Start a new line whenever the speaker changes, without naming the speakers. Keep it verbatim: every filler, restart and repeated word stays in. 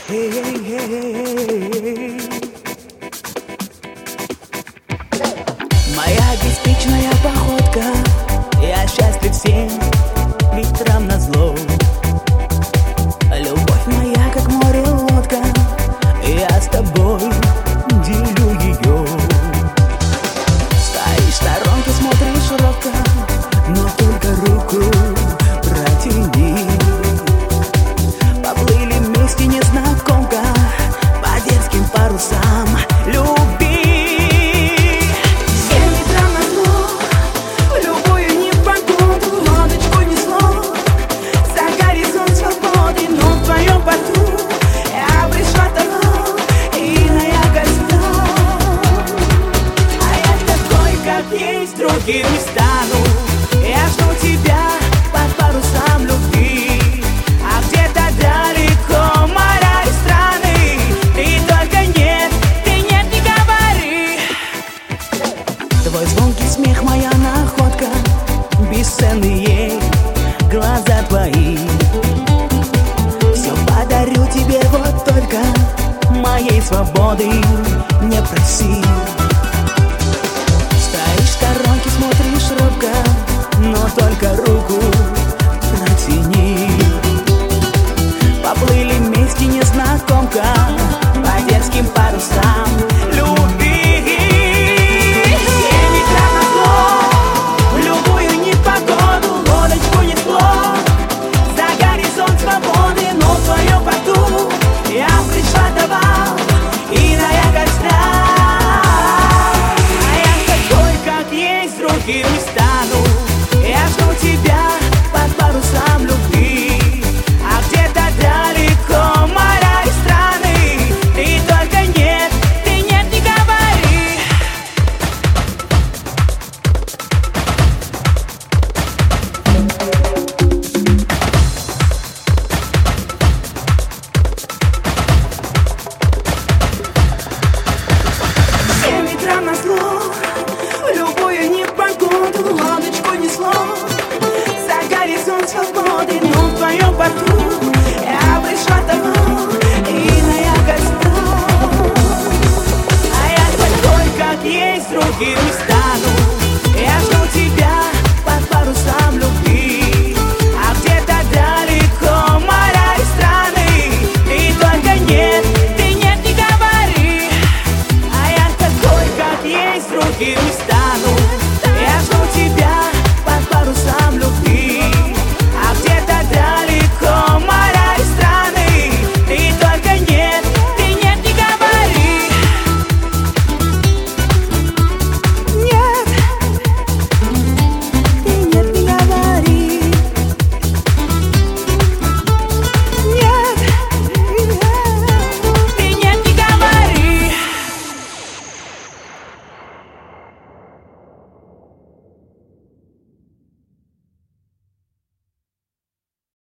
Моя беспечная походка, я счастлив всем ветрам назло. Любовь моя, как море лодка, я с тобой делю ее. Стоишь в сторонке, смотришь робко, но только руку протяни. Поплыли вместе, незнакомка, по детским парусам любви. Всем ветрам назло, в любую непогоду лодочку несло за горизонт свободы, но в твоем порту я пришла давно, иная гостя. А я такой, как есть, другим не стану. Я жду тебя под парусам любви, а где-то далеко моря и страны. Ты только нет, ты нет, не говори. Твой звонкий смех, моя находка, бесценные глаза твои. Все подарю тебе, вот только моей свободы не проси.